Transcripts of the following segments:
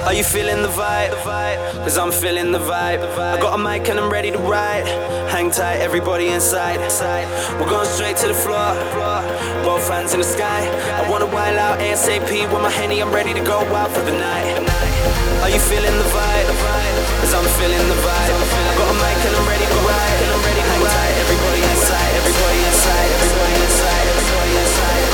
Are you feeling the vibe? Cause I'm feeling the vibe. I got a mic and I'm ready to ride. Hang tight, everybody inside. We're going straight to the floor. Both hands in the sky. I wanna wild out ASAP with my Henny. I'm ready to go out for the night. Are you feeling the vibe? Cause I'm feeling the vibe. I got a mic and I'm ready to ride. Hang tight, everybody inside. Everybody inside. Everybody inside. Everybody inside.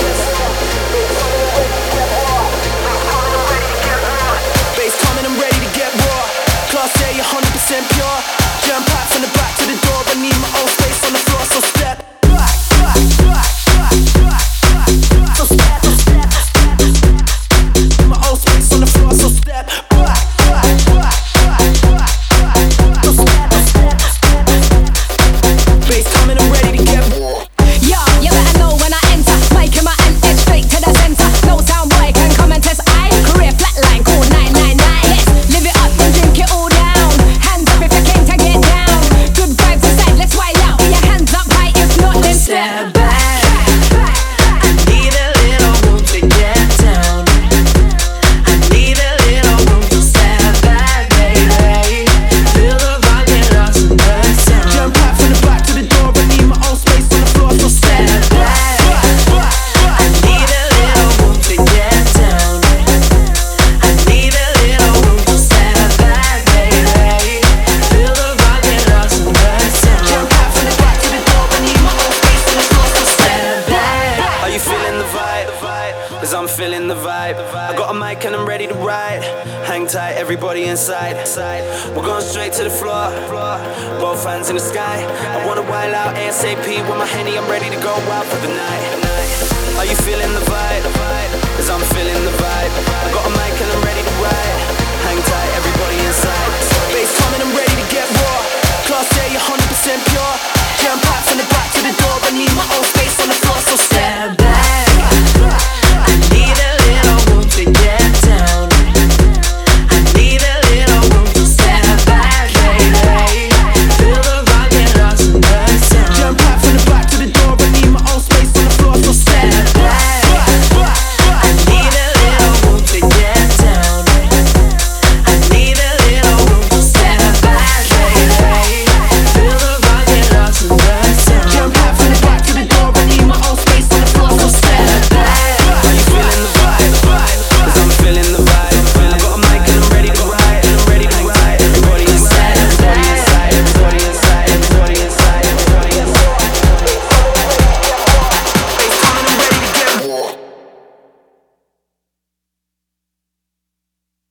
Bass coming, I'm ready to get raw. Class A, 100% pure. Jam packed from the back to the door. I need my own space on the floor, so step back, back, back, back, back, back. So step, step, step. My own space on the floor, so step back, back, back, back, back, back. So step, step, step. Bass coming, I'm ready to get raw. Yo, you better know when I enter. Making my NH straight to the center. No sound boy can come and test. I career flatline, code 999. Let's live it up and drink it all down. Hands up if you came to get down. Good vibes inside, let's wild out. Put your hands up high, if not then step back. I need a little room to get down. I need a little room to step back, baby. Feel the vibe and lost in the sound. Jam packed from the back to the door. I need my own space on the floor, so step back. I need a little room to get down. I need a little room to step back, baby. Feel the vibe and lost in the sound. Jam packed from the back to the door. I need my own space on the floor, so Step back. Are you feeling the vibe? Cause I'm feeling the vibe. I got a mic and I'm ready to ride. Hang tight, everybody inside. We're going straight to the floor. Both hands in the sky. I wanna wild out ASAP with my Henny. I'm ready to go out for the night. Are you feeling the vibe?